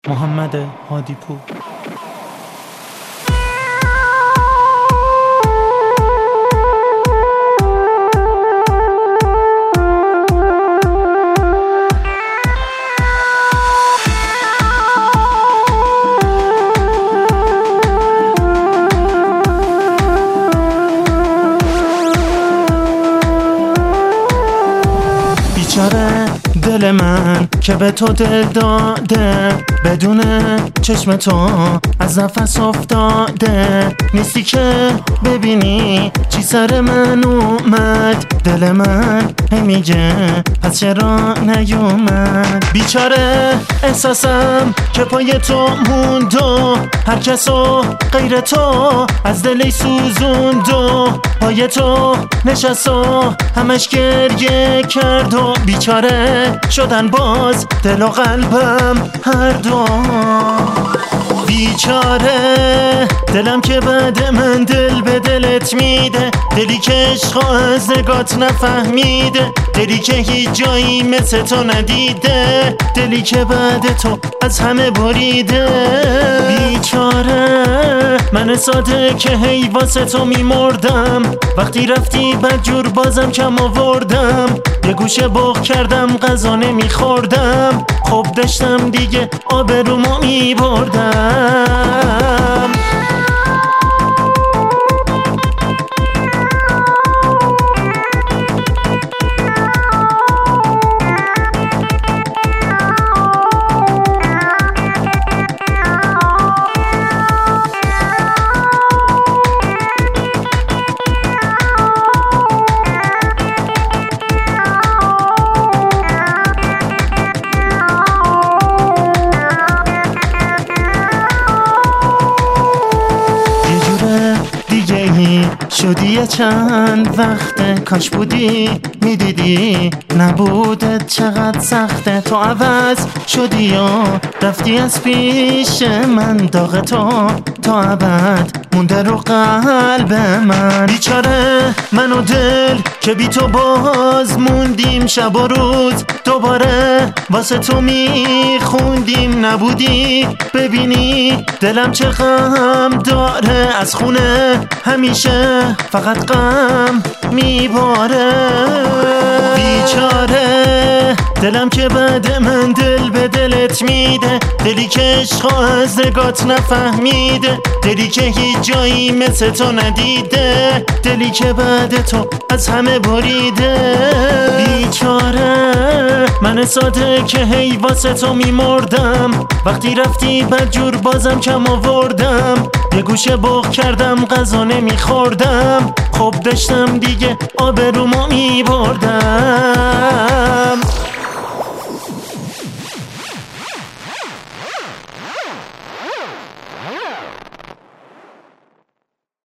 محمد هادی پور. بیچاره دل من که به تو دل داده، بدون چشم تو از نفس افتاده. نیستی که ببینی چی سر من اومد، دل من میگه پس چرا نیومد. بیچاره احساسم که پای تو موند و هر کسو غیر تو از دلی سوزوند و پای تو نشست و همش گریه کرد و بیچاره شدن باز دل و قلبم هر دو. بیچاره دلم که بعد من دل به دلت میده، دلی که عشق از نگات نفهمیده، دلی که هیچ جایی مثل تو ندیده، دلی که بعد تو از همه بریده. بیچاره من ساده که هی واسه تو میمردم، وقتی رفتی بدجور بازم کم آوردم، یه گوشه بغ کردم غذا نمیخوردم، خب داشتم دیگه آبرومو میبردم. شدی چند وقته کاش بودی میدیدی نبودت چقدر سخته. تو عوض شدی و رفتی از پیش من، داغ تو تا ابد مونده رو قلب من. بیچاره من و دل که بی تو باز موندیم، شب و روز دوباره واسه تو میخوندیم، نبودی ببینی دلم چه غم داره، از خونه همیشه فقط غم میباره. بیچاره دلم که بعد من دل به دلت میده، دلی که عشق از نگات نفهمیده، دلی که هیچ جایی مثل تو ندیده، دلی که بعد تو از همه بریده. بیچاره من ساده که هی واسه تو میمردم، وقتی رفتی بدجور بازم کم آوردم، یه گوشه بغ کردم غذا نمیخوردم، خب داشتم دیگه آبرومو میبردم.